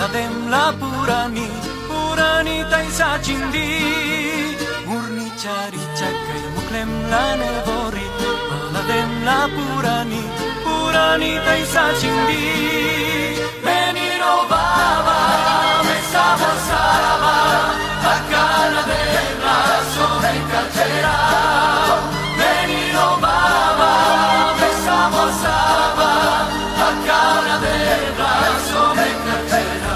Palademla purani taisa chindi Murni chari chakai muklem la nevori Palademla purani taisa chindi Menino baba, mesa bosaba Bacana de la sobre cartera Menino baba, mesa bosaba Bacana de la sobre cartera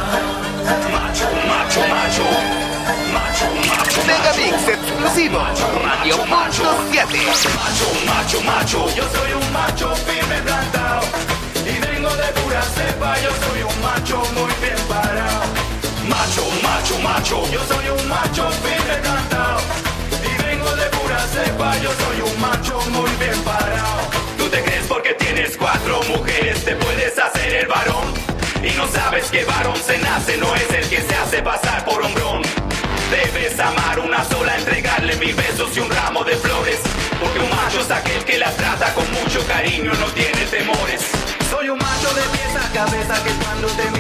Mega Mix exclusivo Radio Punto 7. Macho, yo soy un macho firme plantado y vengo de pura cepa, yo soy un macho muy bien parado. Macho, yo soy un macho firme plantado y vengo de pura cepa, yo soy un macho muy bien parado. Tú te crees porque tienes 4 mujeres, te puedes hacer el varón y no sabes que varón se nace, no es el que se hace pasar por hombrón. Debes amar una sola, entregarle 1000 besos y un ramo de flores. Porque un macho es aquel que la trata con mucho cariño, no tiene temores. Soy un macho de pies a cabeza que cuando te